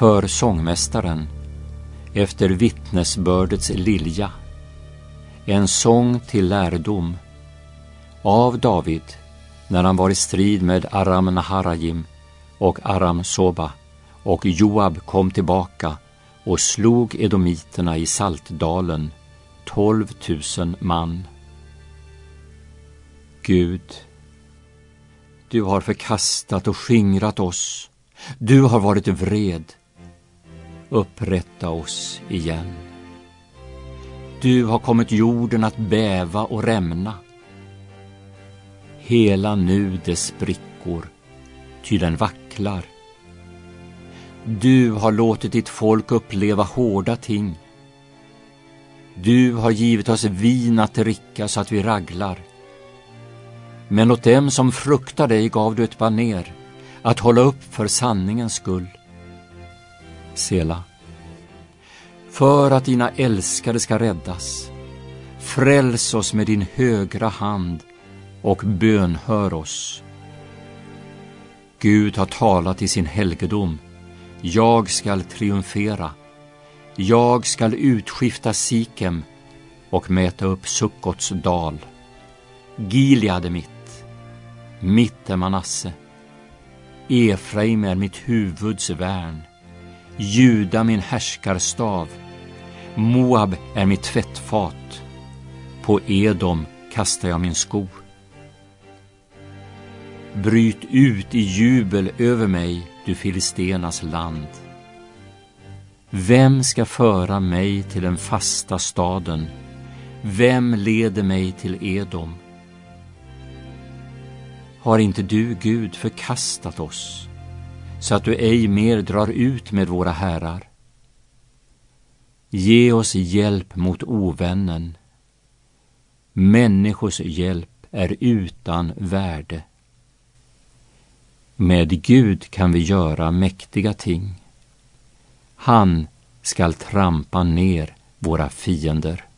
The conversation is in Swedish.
för sångmästaren, efter vittnesbördets lilja, en sång till lärdom, av David, när han var i strid med Aram Naharajim och Aram Soba, och Joab kom tillbaka och slog edomiterna i Saltdalen, 12 000 man. Gud, du har förkastat och skingrat oss. Du har varit vred. Upprätta oss igen. Du har kommit jorden att bäva och rämna. Hela nu dess sprickor, ty den vacklar. Du har låtit ditt folk uppleva hårda ting. Du har givit oss vin att dricka så att vi raglar. Men åt dem som fruktar dig gav du ett baner, att hålla upp för sanningens skull. Sela. För att dina älskade ska räddas, fräls oss med din högra hand och bönhör oss. Gud har talat i sin helgedom. Jag skall triumfera. Jag skall utskifta Sikem och mäta upp Sukkots dal. Gilead är mitt är Manasse. Efraim är mitt huvuds värn. Juda min härskarstav. Moab är mitt tvättfat. På Edom kastar jag min sko. Bryt ut i jubel över mig, du filistenas land. Vem ska föra mig till den fasta staden? Vem leder mig till Edom? Har inte du, Gud, förkastat oss, så att du ej mer drar ut med våra herrar? Ge oss hjälp mot ovännen. Människors hjälp är utan värde. Med Gud kan vi göra mäktiga ting. Han skall trampa ner våra fiender.